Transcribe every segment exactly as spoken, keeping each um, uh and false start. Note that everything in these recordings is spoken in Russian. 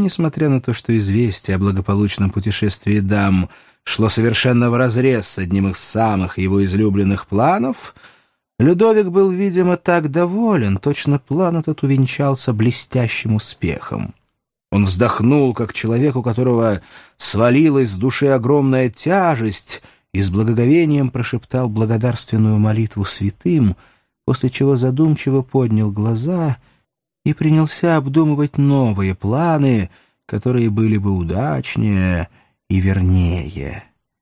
несмотря на то, что известие о благополучном путешествии дам шло совершенно вразрез с одним из самых его излюбленных планов, Людовик был, видимо, так доволен, точно план этот увенчался блестящим успехом. Он вздохнул, как человек, у которого свалилась с души огромная тяжесть, и с благоговением прошептал благодарственную молитву святым, после чего задумчиво поднял глаза и принялся обдумывать новые планы, которые были бы удачнее и вернее.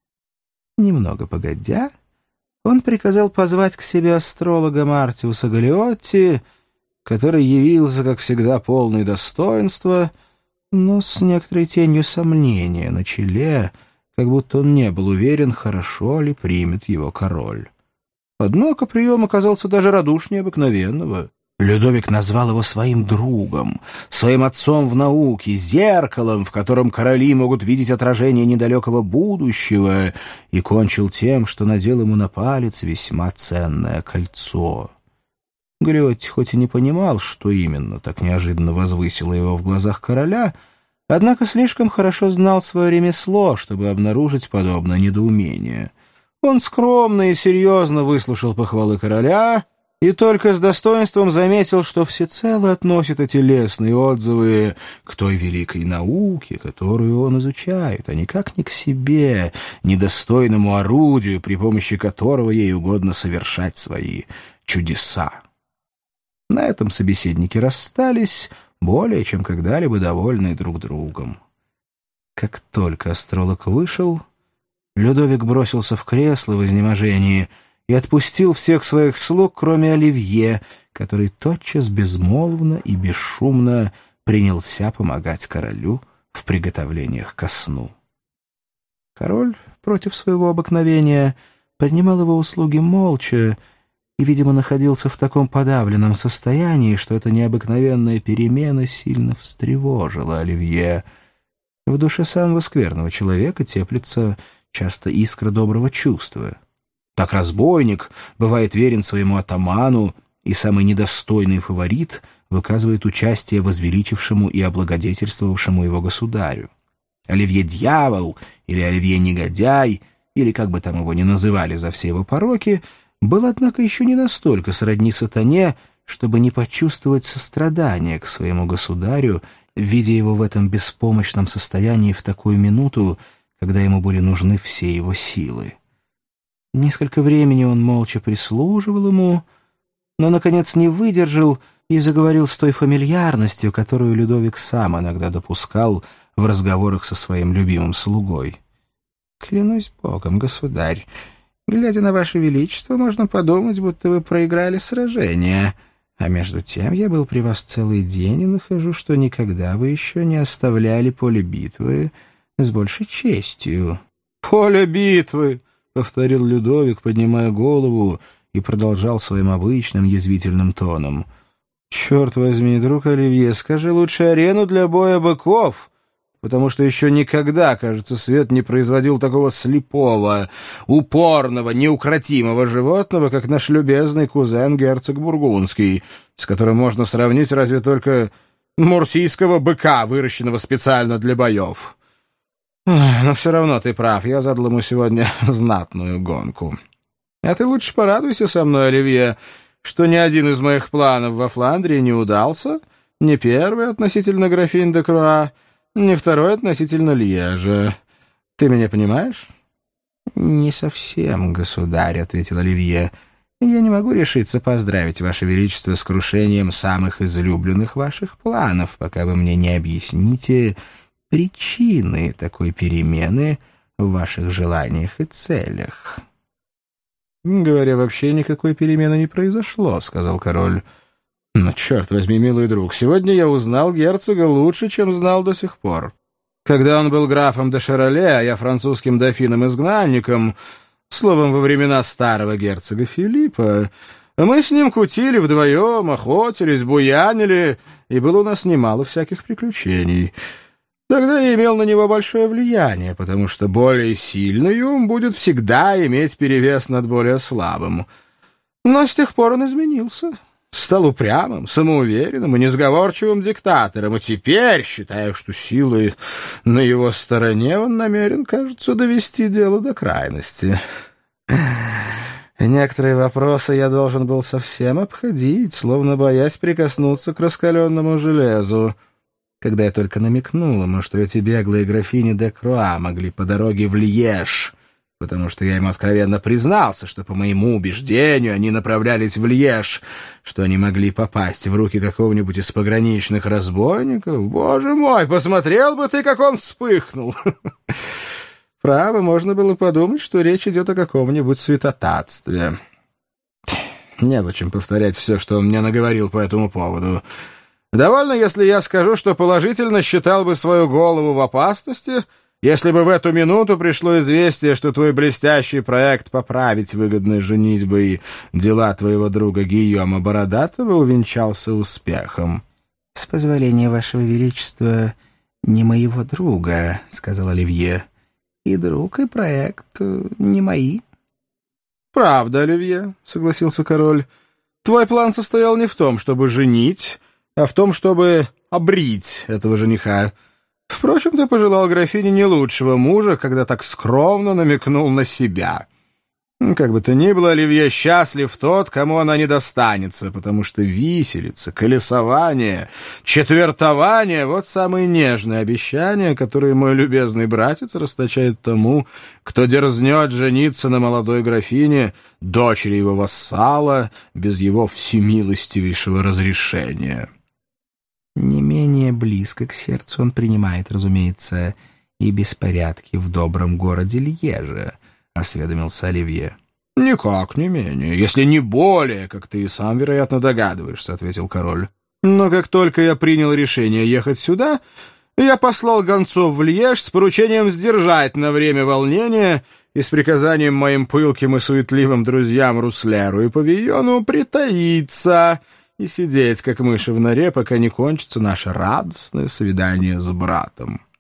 Немного погодя, он приказал позвать к себе астролога Мартиуса Галлиотти, который явился, как всегда, полный достоинства, но с некоторой тенью сомнения на челе, как будто он не был уверен, хорошо ли примет его король. Однако прием оказался даже радушнее обыкновенного. Людовик назвал его своим другом, своим отцом в науке, зеркалом, в котором короли могут видеть отражение недалекого будущего, и кончил тем, что надел ему на палец весьма ценное кольцо. Галлиотти хоть и не понимал, что именно так неожиданно возвысило его в глазах короля, однако слишком хорошо знал свое ремесло, чтобы обнаружить подобное недоумение. Он скромно и серьезно выслушал похвалы короля и только с достоинством заметил, что всецело относит эти лестные отзывы к той великой науке, которую он изучает, а никак не к себе, недостойному орудию, при помощи которого ей угодно совершать свои чудеса. На этом собеседники расстались, более чем когда-либо довольные друг другом. Как только астролог вышел, Людовик бросился в кресло в изнеможении и отпустил всех своих слуг, кроме Оливье, который тотчас безмолвно и бесшумно принялся помогать королю в приготовлениях ко сну. Король, против своего обыкновения, принимал его услуги молча и, видимо, находился в таком подавленном состоянии, что эта необыкновенная перемена сильно встревожила Оливье. В душе самого скверного человека теплится часто искра доброго чувства. Так разбойник бывает верен своему атаману, и самый недостойный фаворит выказывает участие возвеличившему и облагодетельствовавшему его государю. Оливье-дьявол или Оливье-негодяй, или как бы там его ни называли за все его пороки, был, однако, еще не настолько сродни сатане, чтобы не почувствовать сострадания к своему государю, видя его в этом беспомощном состоянии в такую минуту, когда ему были нужны все его силы. Несколько времени он молча прислуживал ему, но, наконец, не выдержал и заговорил с той фамильярностью, которую Людовик сам иногда допускал в разговорах со своим любимым слугой. «Клянусь Богом, государь, глядя на ваше величество, можно подумать, будто вы проиграли сражение. А между тем я был при вас целый день и нахожу, что никогда вы еще не оставляли поле битвы с большей честью». «Поле битвы!» — повторил Людовик, поднимая голову, и продолжал своим обычным язвительным тоном. «Черт возьми, друг Оливье, скажи лучше арену для боя быков, потому что еще никогда, кажется, свет не производил такого слепого, упорного, неукротимого животного, как наш любезный кузен герцог Бургундский, с которым можно сравнить разве только мурсийского быка, выращенного специально для боев. Но все равно ты прав, я задал ему сегодня знатную гонку. А ты лучше порадуйся со мной, Оливье, что ни один из моих планов во Фландрии не удался, ни первый относительно графинь де Круа, ни второй относительно Льежа. Ты меня понимаешь?» «Не совсем, государь», — ответил Оливье. «Я не могу решиться поздравить ваше величество с крушением самых излюбленных ваших планов, пока вы мне не объясните причины такой перемены в ваших желаниях и целях». «Говоря вообще, никакой перемены не произошло», — сказал король. «Но, черт возьми, милый друг, сегодня я узнал герцога лучше, чем знал до сих пор. Когда он был графом де Шароле, а я французским дофином-изгнанником, словом, во времена старого герцога Филиппа, мы с ним кутили вдвоем, охотились, буянили, и было у нас немало всяких приключений. Тогда я имел на него большое влияние, потому что более сильный ум будет всегда иметь перевес над более слабым. Но с тех пор он изменился. стал упрямым, самоуверенным и несговорчивым диктатором, и теперь, считая, что силы на его стороне, он намерен, кажется, довести дело до крайности. Некоторые вопросы я должен был совсем обходить, словно боясь прикоснуться к раскаленному железу. Когда я только намекнул ему, что эти беглые графини де Круа могли по дороге в Льеж, потому что я ему откровенно признался, что, по моему убеждению, они направлялись в Льеж, что они могли попасть в руки какого-нибудь из пограничных разбойников. Боже мой, посмотрел бы ты, как он вспыхнул! Право, можно было подумать, что речь идет о каком-нибудь святотатстве. Незачем повторять все, что он мне наговорил по этому поводу. Довольно, если я скажу, что положительно считал бы свою голову в опасности, если бы в эту минуту пришло известие, что твой блестящий проект поправить выгодной женитьбой и дела твоего друга Гийома Бородатого увенчался успехом. — С позволения вашего величества, не моего друга, — сказал Оливье. — И друг, и проект не мои. — Правда, Оливье, — согласился король. — Твой план состоял не в том, чтобы женить, а в том, чтобы обрить этого жениха. Впрочем, ты пожелал графине не лучшего мужа, когда так скромно намекнул на себя. Как бы то ни было, Оливье, счастлив тот, кому она не достанется, потому что виселица, колесование, четвертование — вот самые нежные обещания, которые мой любезный братец расточает тому, кто дерзнет жениться на молодой графине, дочери его вассала, без его всемилостивейшего разрешения. Не менее близко к сердцу он принимает, разумеется, и беспорядки в добром городе Льеже, — осведомился Оливье. — Никак не менее, если не более, как ты и сам, вероятно, догадываешься, — ответил король. — Но как только я принял решение ехать сюда, я послал гонцов в Льеж с поручением сдержать на время волнения и с приказанием моим пылким и суетливым друзьям Руслеру и Павийону притаиться и сидеть, как мыши в норе, пока не кончится наше радостное свидание с братом.